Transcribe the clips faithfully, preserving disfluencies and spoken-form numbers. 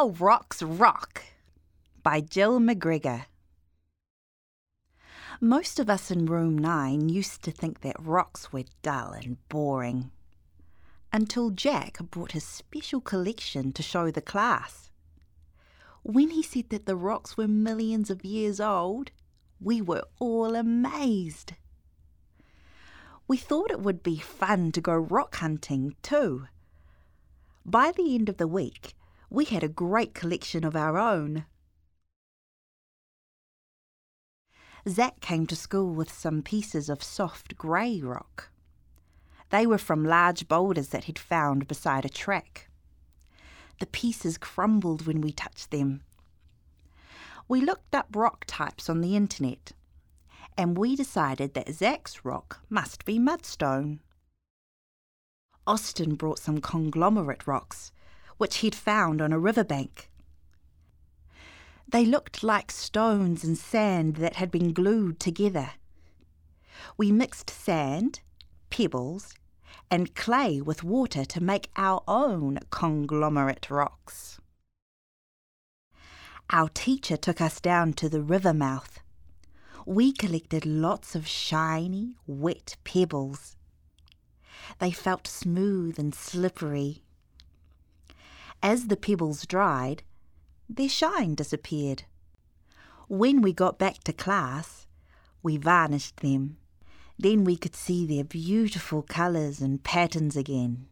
How Rocks Rock by Jill McGregor. Most of us in Room nine used to think that rocks were dull and boring, until Jack brought his special collection to show the class. When he said that the rocks were millions of years old, we were all amazed. We thought it would be fun to go rock hunting too. By the end of the week, we had a great collection of our own. Zach came to school with some pieces of soft grey rock. They were from large boulders that he'd found beside a track. The pieces crumbled when we touched them. We looked up rock types on the internet, and we decided that Zach's rock must be mudstone. Austin brought some conglomerate rocks, which he'd found on a riverbank. They looked like stones and sand that had been glued together. We mixed sand, pebbles, and clay with water to make our own conglomerate rocks. Our teacher took us down to the river mouth. We collected lots of shiny, wet pebbles. They felt smooth and slippery. As the pebbles dried, their shine disappeared. When we got back to class, we varnished them. Then we could see their beautiful colours and patterns again.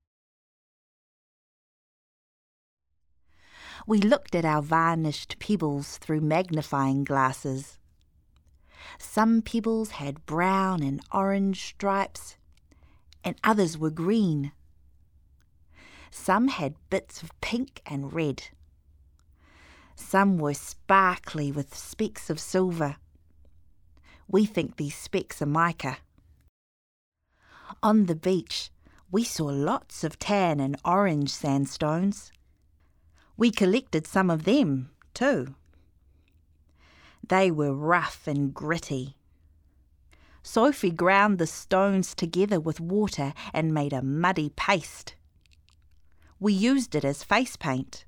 We looked at our varnished pebbles through magnifying glasses. Some pebbles had brown and orange stripes, and others were green. Some had bits of pink and red. Some were sparkly with specks of silver. We think these specks are mica. On the beach, we saw lots of tan and orange sandstones. We collected some of them, too. They were rough and gritty. Sophie ground the stones together with water and made a muddy paste. We used it as face paint.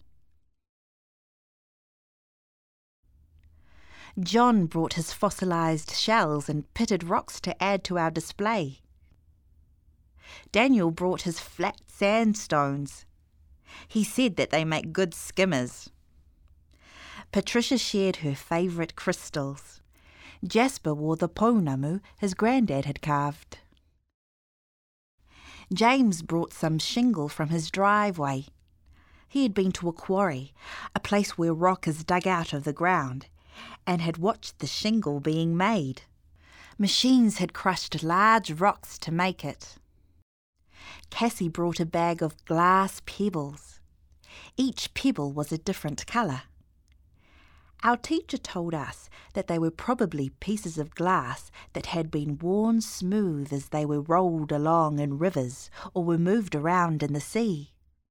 John brought his fossilised shells and pitted rocks to add to our display. Daniel brought his flat sandstones. He said that they make good skimmers. Patricia shared her favourite crystals. Jasper wore the pounamu his granddad had carved. James brought some shingle from his driveway. He had been to a quarry, a place where rock is dug out of the ground, and had watched the shingle being made. Machines had crushed large rocks to make it. Cassie brought a bag of glass pebbles. Each pebble was a different colour. Our teacher told us that they were probably pieces of glass that had been worn smooth as they were rolled along in rivers or were moved around in the sea.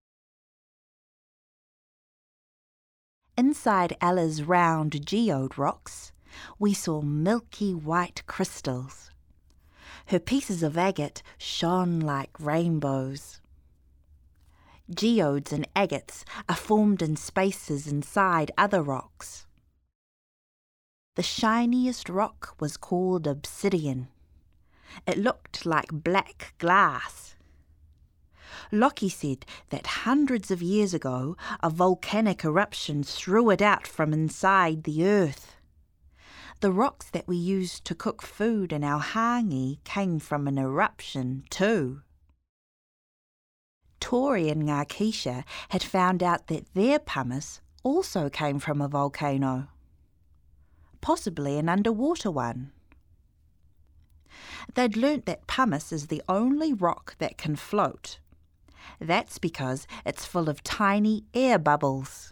Inside Ella's round geode rocks, we saw milky white crystals. Her pieces of agate shone like rainbows. Geodes and agates are formed in spaces inside other rocks. The shiniest rock was called obsidian. It looked like black glass. Lockie said that hundreds of years ago a volcanic eruption threw it out from inside the earth. The rocks that we used to cook food in our hangi came from an eruption too. Tori and Ngākisha had found out that their pumice also came from a volcano, possibly an underwater one. They'd learnt that pumice is the only rock that can float. That's because it's full of tiny air bubbles.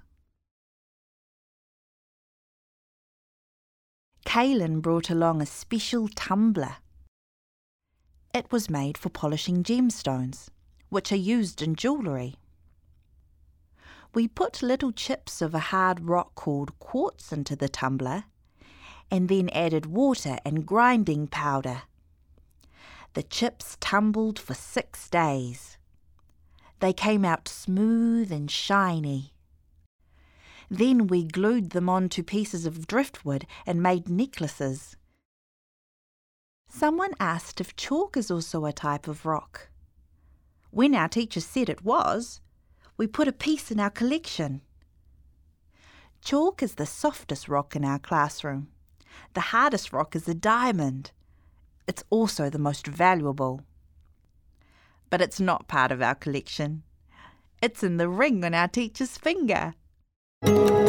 Kaylin brought along a special tumbler. It was made for polishing gemstones, which are used in jewellery. We put little chips of a hard rock called quartz into the tumbler and then added water and grinding powder. The chips tumbled for six days. They came out smooth and shiny. Then we glued them onto pieces of driftwood and made necklaces. Someone asked if chalk is also a type of rock. When our teacher said it was, we put a piece in our collection. Chalk is the softest rock in our classroom. The hardest rock is a diamond. It's also the most valuable. But it's not part of our collection. It's in the ring on our teacher's finger.